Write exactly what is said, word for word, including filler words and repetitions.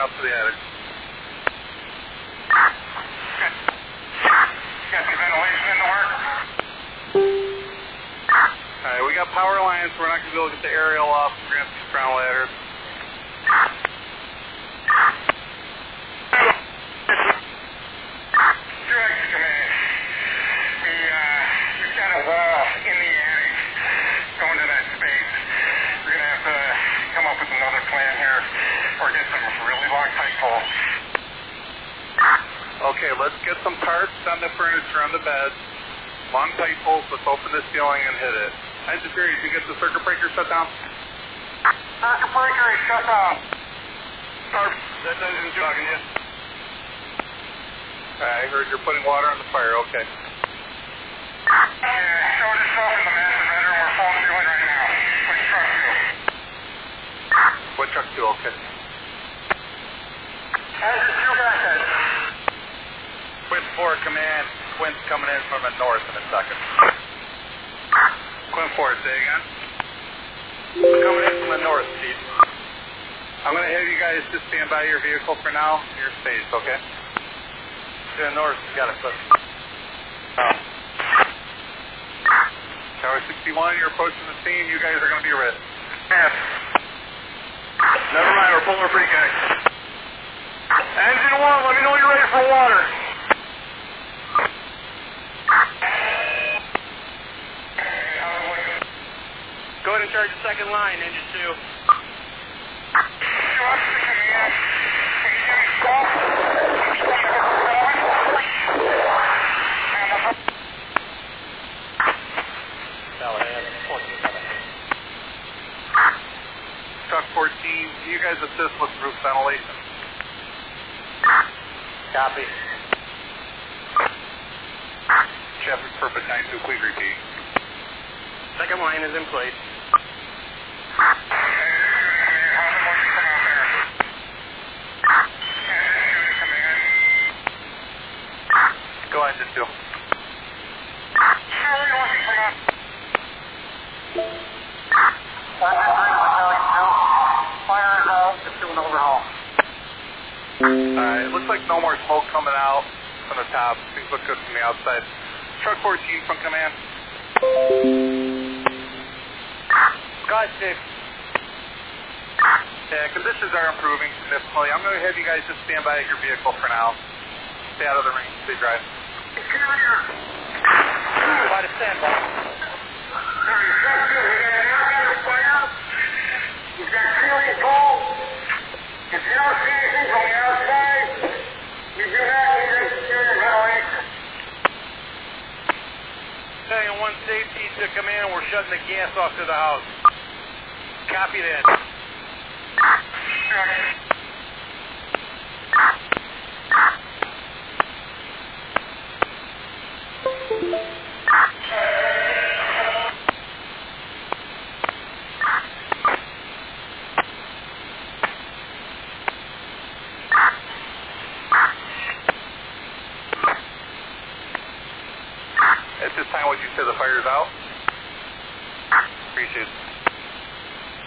up to the attic. Got some ventilation in the work. Alright, we got power lines, so we're not going to be able to get the aerial off. We're going to have to use ground ladders. Direct command. We, uh, we've got a wall in the attic going to that space. We're going to have to come up with another plan here or get some really long tight poles. Okay, let's get some tarps on the furniture on the bed. Long tight poles, let's open the ceiling and hit it. Engine theory, did you get the circuit breaker shut down? Circuit breaker is shut down. Tarp, that engine talking to you. I heard you're putting water on the fire, okay. Yeah, show yourself in the master bedroom. We're full ceiling right now. What truck two? What truck two, okay. Engine two, back in. Quint four, command. Quint's coming in from the north in a second. Quint four, say again. Coming in from the north, Steve. I'm going to have you guys just stand by your vehicle for now. Your space, okay? To the north, you got it, put. Oh. Tower sixty-one, you're approaching the scene. You guys are going to be ready. Yes. Never mind, we're pulling free, guys. Engine one, let me know you're ready for water. Go ahead and charge the second line, engine two. Truck fourteen, you guys assist with roof ventilation. Copy. Traffic Perfect nine two, please repeat. Second line is in place. Go ahead, just do. Alright, it looks like no more smoke coming out from the top. Things look good from the outside. Truck fourteen from command. God, six. Yeah, conditions are improving significantly. I'm going to have you guys just stand by at your vehicle for now. Stay out of the rain, stay dry. By the standby. We've got ceiling poles. If you don't see anything from the outside, you do not need exterior ventilation. Saying one safety to command, we're shutting the gas off to the house. Copy that. At this time, would you say the fire's out? Appreciate it.